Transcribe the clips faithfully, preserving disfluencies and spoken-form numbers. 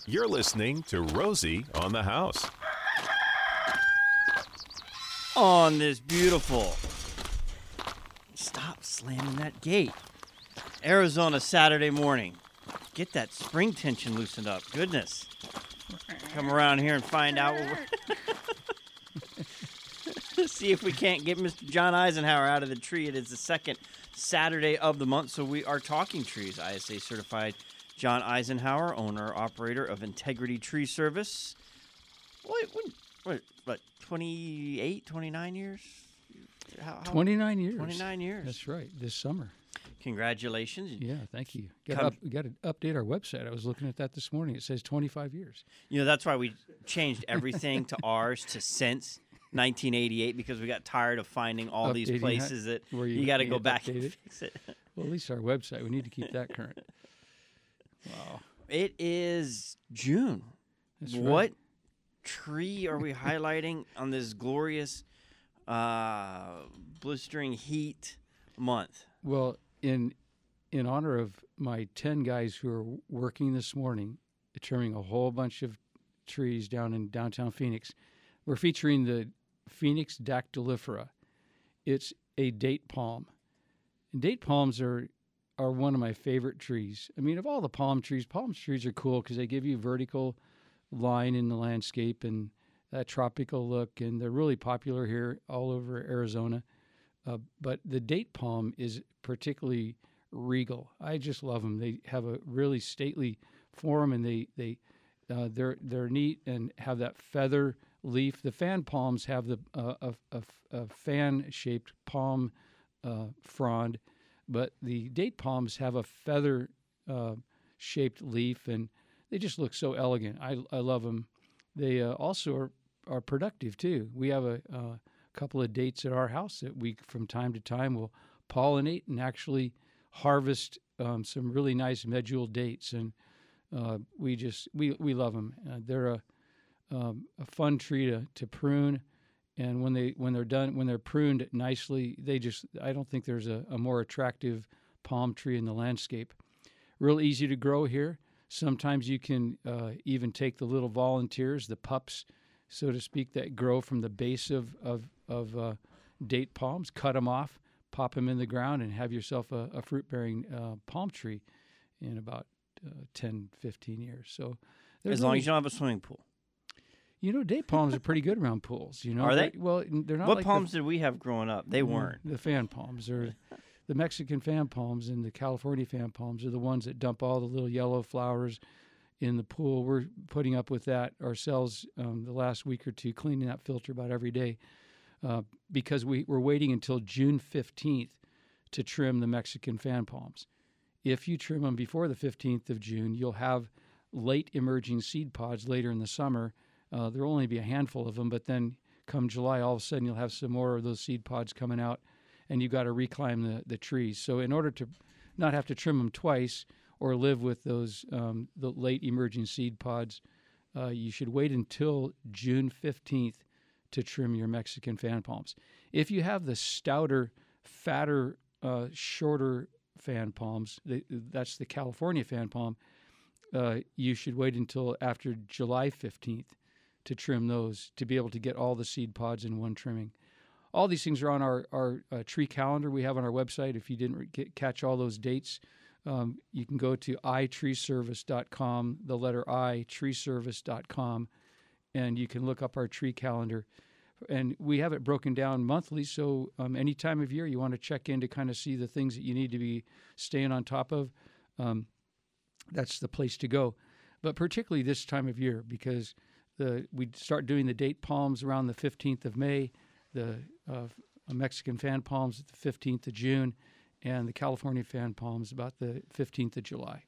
You're listening to Rosie on the House. On this beautiful, stop slamming that gate, Arizona Saturday morning. Get that spring tension loosened up. Goodness. Come around here and find out what we're see if we can't get Mister John Eisenhower out of the tree. It is the second Saturday of the month, so we are talking trees. I S A certified John Eisenhower, owner, operator of Integrity Tree Service. What, what, what, what twenty-eight, twenty-nine years? How, how, twenty-nine years. twenty-nine years. That's right, this summer. Congratulations. Yeah, thank you. Got Come, up, got to update our website. I was looking at that this morning. It says twenty-five years. You know, that's why we changed everything to ours to since nineteen eighty-eight, because we got tired of finding all Updating these places that, that where you, you got to go can't back update and it. fix it. Well, at least our website. We need to keep that current. Wow. It is June. That's right. What tree are we highlighting on this glorious uh, blistering heat month? Well, in in honor of my ten guys who are working this morning, trimming a whole bunch of trees down in downtown Phoenix, we're featuring the Phoenix dactylifera. It's a date palm. And date palms are are one of my favorite trees. I mean, of all the palm trees, palm trees are cool because they give you vertical line in the landscape and that tropical look, and they're really popular here all over Arizona. Uh, but the date palm is particularly regal. I just love them. They have a really stately form, and they they uh, they're they're neat and have that feather leaf. The fan palms have the uh, a, a, a fan-shaped palm uh, frond, but the date palms have a feather uh, shaped leaf, and they just look so elegant. I I love them. They uh, also are, are productive too. We have a, a couple of dates at our house that we, from time to time, will pollinate and actually harvest um, some really nice medjool dates, and uh, we just we we love them. Uh, they're a um, a fun tree to, to prune, and when they when they're done when they're pruned nicely, they just I don't think there's a, a more attractive palm tree in the landscape. Real easy to grow here. Sometimes you can uh, even take the little volunteers, the pups, so to speak, that grow from the base of of, of uh, date palms, cut them off, pop them in the ground, and have yourself a, a fruit-bearing uh, palm tree in about uh, ten, fifteen years. So, as long as you don't have a swimming pool. You know, date palms are pretty good around pools. You know, are they? They're, well, they're not. What like palms the, did we have growing up? They weren't. The fan palms are. The Mexican fan palms and the California fan palms are the ones that dump all the little yellow flowers in the pool. We're putting up with that ourselves um, the last week or two, cleaning that filter about every day uh, because we, we're waiting until June fifteenth to trim the Mexican fan palms. If you trim them before the fifteenth of June, you'll have late emerging seed pods later in the summer. Uh, there will only be a handful of them, but then come July, all of a sudden you'll have some more of those seed pods coming out, and you've got to reclimb the, the trees. So in order to not have to trim them twice or live with those um, the late emerging seed pods, uh, you should wait until June fifteenth to trim your Mexican fan palms. If you have the stouter, fatter, uh, shorter fan palms, the, that's the California fan palm, uh, you should wait until after July fifteenth to trim those to be able to get all the seed pods in one trimming. All these things are on our, our uh, tree calendar we have on our website. If you didn't re- get, catch all those dates, um, you can go to i tree service dot com, the letter I, tree service dot com, and you can look up our tree calendar. And we have it broken down monthly, so um, any time of year you want to check in to kind of see the things that you need to be staying on top of, um, that's the place to go. But particularly this time of year, because the we start doing the date palms around the fifteenth of May, the uh, Mexican fan palms at the fifteenth of June, and the California fan palms about the fifteenth of July.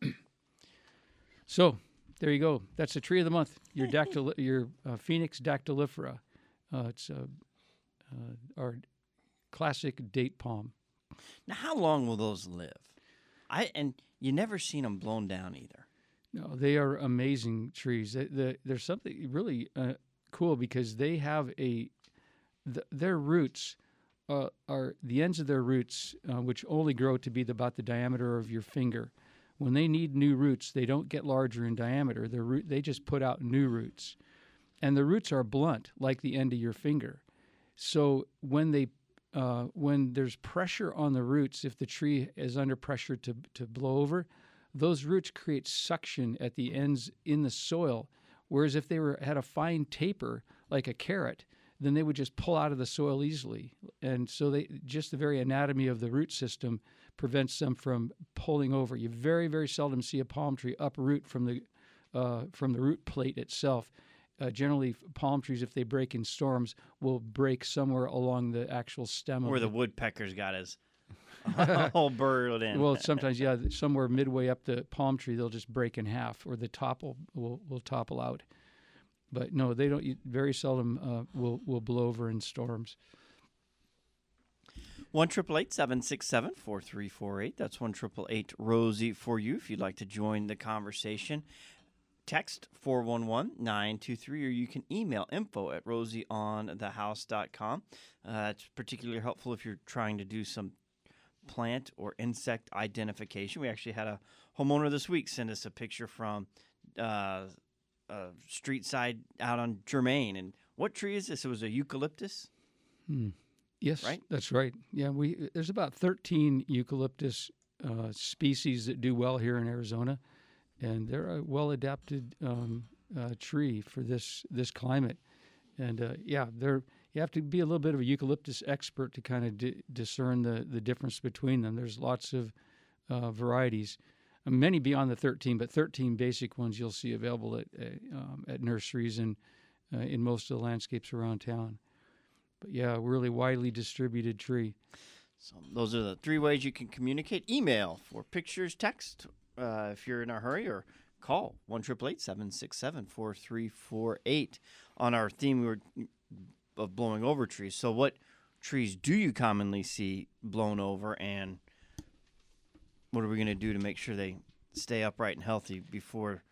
So there you go. That's the tree of the month. Your dactyl, your uh, Phoenix dactylifera. Uh, it's uh, uh, our classic date palm. Now, how long will those live? I and you never seen them blown down either. No, they are amazing trees. They, they, there's something really uh, cool because they have a The, their roots uh, are the ends of their roots, uh, which only grow to be the, about the diameter of your finger. when they need new roots, they don't get larger in diameter. The root, they just put out new roots. And the roots are blunt, like the end of your finger. So when they uh, when there's pressure on the roots, if the tree is under pressure to, to blow over, those roots create suction at the ends in the soil. Whereas if they were had a fine taper, like a carrot, then they would just pull out of the soil easily. And so they just the very anatomy of the root system prevents them from pulling over. You very, very seldom see a palm tree uproot from the uh, from the root plate itself. Uh, generally, palm trees, if they break in storms, will break somewhere along the actual stem. Where of the the woodpecker's got his whole burrowed in. Well, sometimes, yeah, somewhere midway up the palm tree, they'll just break in half, or the top will will, will topple out. But no, they don't. Very seldom uh, will will blow over in storms. One triple eight seven six seven four three four eight. That's one triple eight Rosie for you if you'd like to join the conversation. Text four one one nine two three, or you can email info at rosie on the house dot com. Uh, it's particularly helpful if you're trying to do some plant or insect identification. We actually had a homeowner this week send us a picture from uh, a street side out on Germain. And what tree is this? It was a eucalyptus? Hmm. Yes, right? That's right. Yeah, we there's about thirteen eucalyptus uh, species that do well here in Arizona, and they're a well-adapted um, uh, tree for this this climate. And uh, yeah, they're you have to be a little bit of a eucalyptus expert to kind of di- discern the the difference between them. There's lots of uh, varieties, uh, many beyond the thirteen, but thirteen basic ones you'll see available at uh, um, at nurseries and uh, in most of the landscapes around town. But yeah, really widely distributed tree. So those are the three ways you can communicate. Email for pictures, text uh, if you're in a hurry, or call one eight eight eight seven six seven four three four eight. On our theme we were of blowing over trees. So what trees do you commonly see blown over, and what are we going to do to make sure they stay upright and healthy before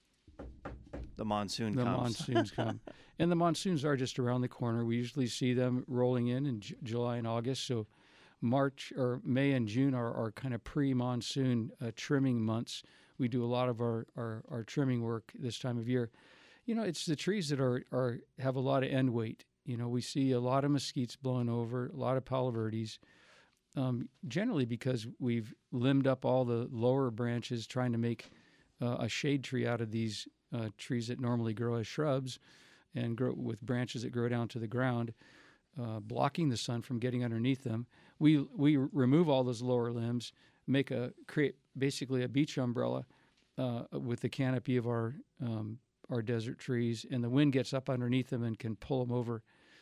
the monsoon the comes? The monsoons come. And the monsoons are just around the corner. We usually see them rolling in in J- July and August. So March or May and June are, are kind of pre-monsoon uh, trimming months. We do a lot of our, our, our trimming work this time of year. You know, it's the trees that are, are have a lot of end weight. You know, we see a lot of mesquites blowing over, a lot of palo verdes, um, generally because we've limbed up all the lower branches trying to make uh, a shade tree out of these uh, trees that normally grow as shrubs and grow with branches that grow down to the ground, uh, blocking the sun from getting underneath them. We we remove all those lower limbs, make a create basically a beach umbrella uh, with the canopy of our um, our desert trees, and the wind gets up underneath them and can pull them over.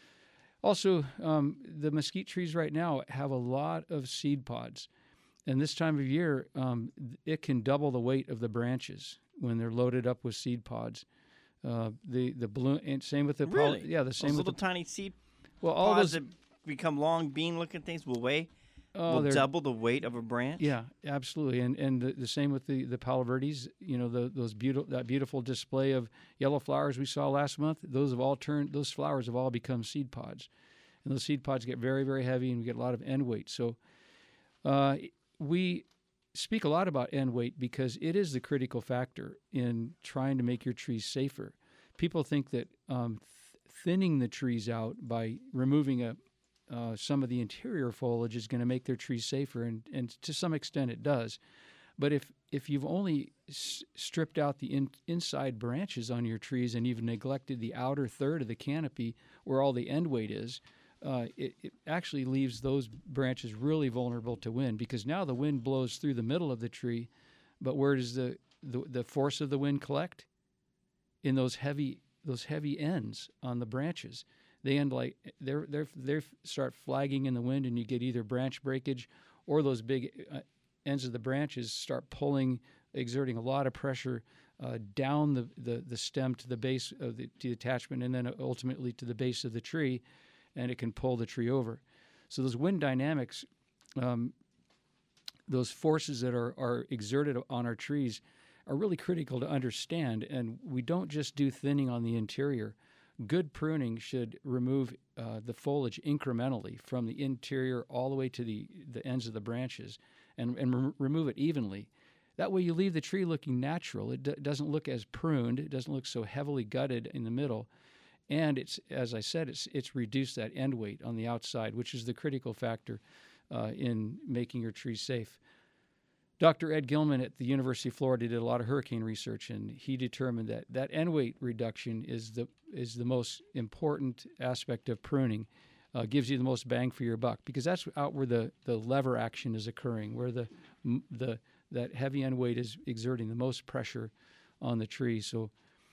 Also, um, the mesquite trees right now have a lot of seed pods, and this time of year, um, it can double the weight of the branches when they're loaded up with seed pods. Uh, the the balloon, and same with the really? Poly, yeah, the same those with little the tiny seed well, all pods those that become long bean-looking things will weigh oh, will they're- double the weight of a branch. Yeah, absolutely, and and the, the same with the the palo verdes. You know, the, those beautiful that beautiful display of yellow flowers we saw last month. Those have all turned. Those flowers have all become seed pods, and those seed pods get very very heavy, and we get a lot of end weight. So, uh, we speak a lot about end weight because it is the critical factor in trying to make your trees safer. People think that um, th- thinning the trees out by removing a uh, some of the interior foliage is going to make their trees safer, and, and to some extent it does. But if if you've only s- stripped out the in, inside branches on your trees and you've neglected the outer third of the canopy where all the end weight is, uh, it, it actually leaves those branches really vulnerable to wind, because now the wind blows through the middle of the tree, but where does the, the, the force of the wind collect? In those heavy those heavy ends on the branches. They end like they're they're they start flagging in the wind, and you get either branch breakage or those big uh, ends of the branches start pulling, exerting a lot of pressure uh, down the, the, the stem to the base of the, to the attachment, and then ultimately to the base of the tree, and it can pull the tree over. So those wind dynamics, um, those forces that are, are exerted on our trees are really critical to understand, and we don't just do thinning on the interior. Good pruning should remove uh, the foliage incrementally from the interior all the way to the, the ends of the branches, and, and re- remove it evenly. That way you leave the tree looking natural. It d- doesn't look as pruned. It doesn't look so heavily gutted in the middle. And it's, as I said, it's it's reduced that end weight on the outside, which is the critical factor uh, in making your trees safe. Doctor Ed Gilman at the University of Florida did a lot of hurricane research, and he determined that that end weight reduction is the is the most important aspect of pruning. Uh, gives you the most bang for your buck, because that's out where the, the lever action is occurring, where the the that heavy end weight is exerting the most pressure on the tree. So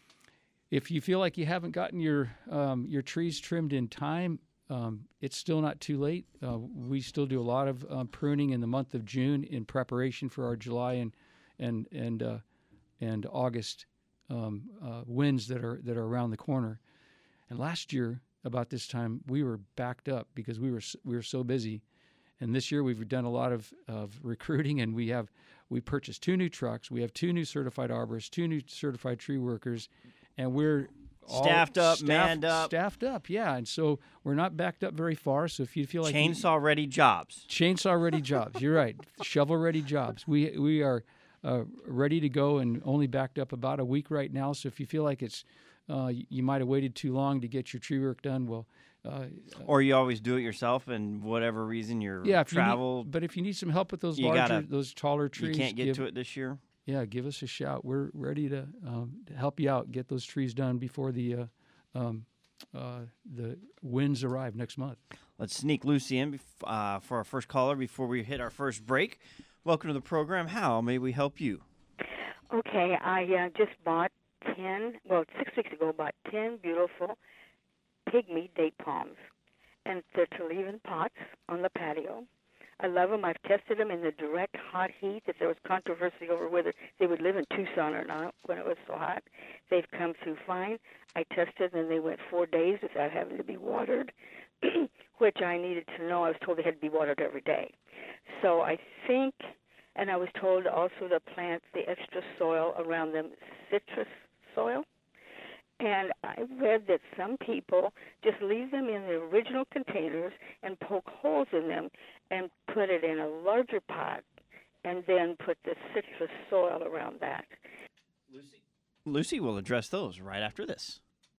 if you feel like you haven't gotten your um, your trees trimmed in time, um, it's still not too late. Uh, we still do a lot of um, pruning in the month of June in preparation for our July and and and uh, and August um, uh, winds that are that are around the corner. And last year, about this time, we were backed up because we were we were so busy. And this year we've done a lot of, of recruiting, and we have we purchased two new trucks. We have two new certified arborists, two new certified tree workers, and we're all Staffed up, staffed, manned up. Staffed up, yeah. And so we're not backed up very far. So if you feel like Chainsaw ready jobs. chainsaw ready jobs, you're right. Shovel ready jobs. We we are uh, ready to go and only backed up about a week right now. So if you feel like it's uh, you might have waited too long to get your tree work done, well. Uh, Or you always do it yourself, and whatever reason you're yeah, if you travel, need, but if you need some help with those you larger, gotta- those taller trees, you can't get give, to it this year. Yeah, give us a shout. We're ready to, um, to help you out, get those trees done before the uh, um, uh, the winds arrive next month. Let's sneak Lucy in bef- uh, for our first caller before we hit our first break. Welcome to the program. How may we help you? Okay, I uh, just bought ten, well, six weeks ago, bought ten beautiful pygmy date palms. And they're to leave in pots on the patio. I love them. I've tested them in the direct hot heat. If there was controversy over whether they would live in Tucson or not when it was so hot, they've come through fine. I tested them, and they went four days without having to be watered, which I needed to know. I was told they had to be watered every day. So I think, and I was told also to plant the extra soil around them, citrus soil. And I read that some people just leave them in the original containers and poke holes in them and put it in a larger pot and then put the citrus soil around that. Lucy? Lucy will address those right after this.